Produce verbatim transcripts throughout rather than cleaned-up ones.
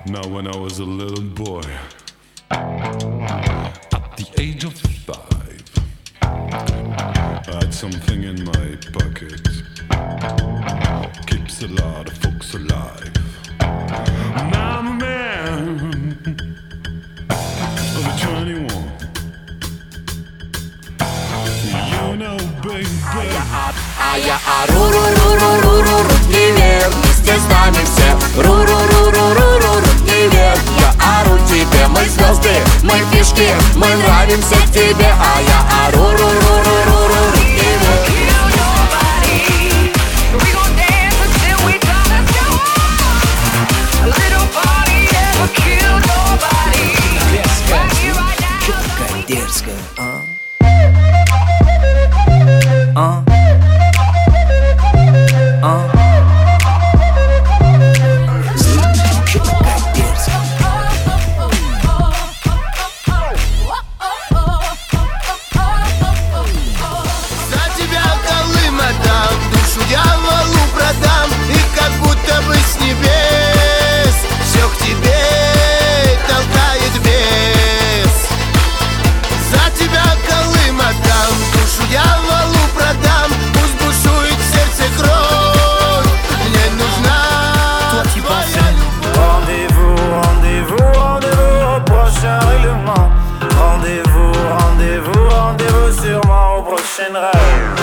Now when I was a little boy, at the age of five, I had something in my pocket, keeps a lot of folks alive. Now I'm a man of twenty-one. You know, baby. А я ору-ру-ру-ру-ру-ру, руки вверх, вместе с нами все. Ру-ру-ру-ру-ру-ру, руки вверх. Я ору тебе, мы звезды, мы фишки, мы нравимся тебе. А я ору-ру-ру-ру-ру-ру, руки вверх. Какая дерзкая, а? А? А? За тебя Колым отдам, душу дьяволу продам. И как будто бы с небес все к тебе толкает бес. За тебя Колым отдам, душу дьяволу продам. Пусть бушует в сердце кровь, мне нужна твоя любовь. Rendez-vous, rendez-vous, rendez-vous au prochain règlement. Rendez-vous, rendez-vous, rendez-vous sûrement au prochain rêve.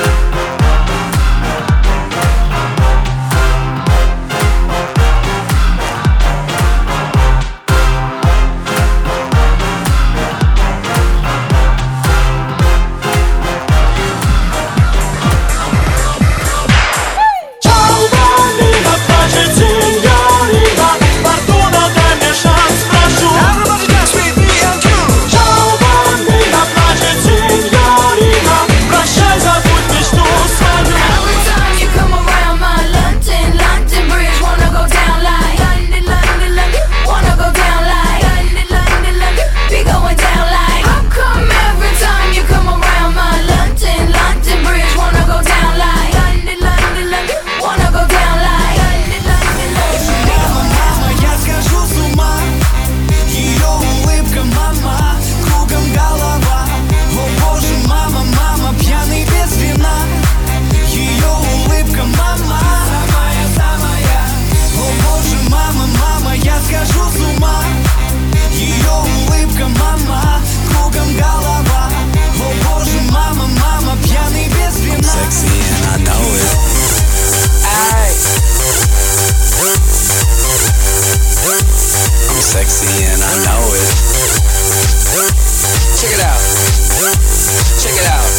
Sexy and I know it. Check it out. Check it out.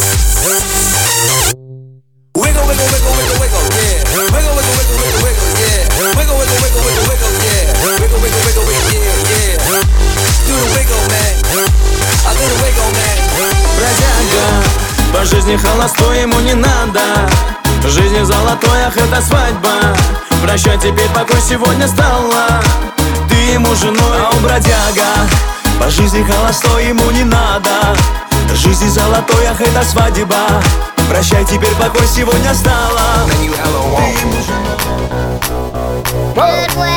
Wiggle, wiggle, wiggle, wiggle, wiggle, yeah. Wiggle, wiggle, wiggle, wiggle, wiggle, yeah. Wiggle, wiggle, wiggle, wiggle, wiggle, yeah. Wiggle, wiggle, wiggle, wiggle, yeah, yeah. Do the wiggle, man. I do the wiggle, man. Бродяга, по жизни холостой, ему не надо. Жизнь в золотой, ах, это свадьба. Прощай, теперь покой сегодня стала. Ты ему женой, а он бродяга. По жизни холостой, ему не надо. Жизнь золотой, ах, это свадьба. Прощай, теперь покой сегодня стала. Ты ему женой.